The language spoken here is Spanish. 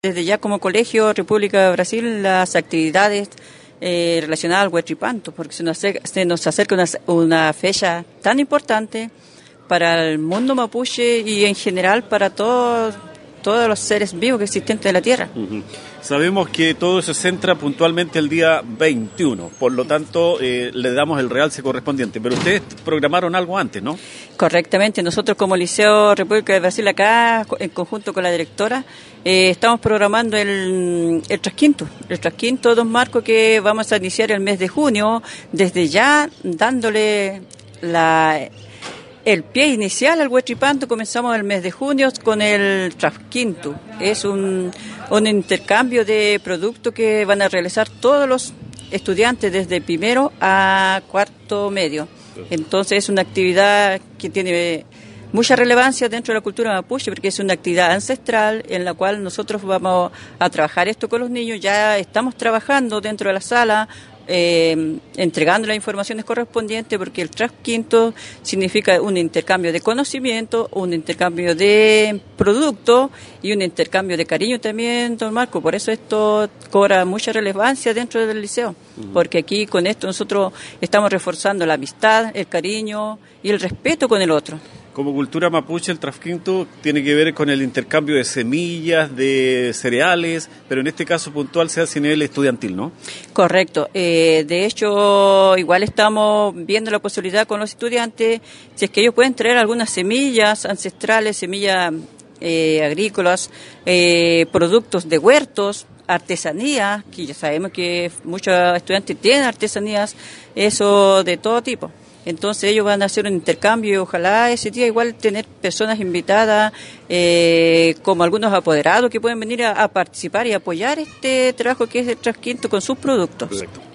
Desde ya como Colegio República de Brasil las actividades relacionadas al Huaychipanto, porque se nos acerca una fecha tan importante para el mundo mapuche y en general para todos los seres vivos que existentes de la Tierra. Uh-huh. Sabemos que todo se centra puntualmente el día 21, por lo tanto le damos el realce correspondiente, pero ustedes programaron algo antes, ¿no? Correctamente, nosotros como Liceo República de Brasil acá, en conjunto con la directora, estamos programando el Trasquinto Don Marco, que vamos a iniciar el mes de junio, desde ya dándole el pie inicial al Huaychipanto. Comenzamos el mes de junio con el Trasquinto. Es un intercambio de productos que van a realizar todos los estudiantes desde primero a cuarto medio. Entonces es una actividad que tiene mucha relevancia dentro de la cultura mapuche, porque es una actividad ancestral en la cual nosotros vamos a trabajar esto con los niños. Ya estamos trabajando dentro de la sala, entregando las informaciones correspondientes, porque el Trasquinto significa un intercambio de conocimiento, un intercambio de productos y un intercambio de cariño también, don Marco. Por eso esto cobra mucha relevancia dentro del liceo, porque aquí con esto nosotros estamos reforzando la amistad, el cariño y el respeto con el otro. Como cultura mapuche, el Trasquinto tiene que ver con el intercambio de semillas, de cereales, pero en este caso puntual se hace a nivel estudiantil, ¿no? Correcto. De hecho, igual estamos viendo la posibilidad con los estudiantes, si es que ellos pueden traer algunas semillas ancestrales, semillas agrícolas, productos de huertos, artesanías, que ya sabemos que muchos estudiantes tienen artesanías, eso de todo tipo. Entonces ellos van a hacer un intercambio y ojalá ese día igual tener personas invitadas, como algunos apoderados que pueden venir a participar y apoyar este trabajo que es el Trasquinto con sus productos. Perfecto.